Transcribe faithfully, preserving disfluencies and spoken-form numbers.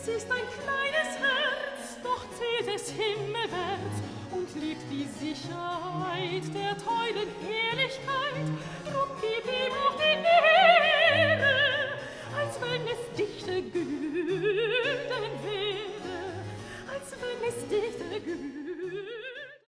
Es ist ein kleines Herz, doch zählt es himmelwärts und liebt die Sicherheit der teuren Ehrlichkeit. Drum gib ihm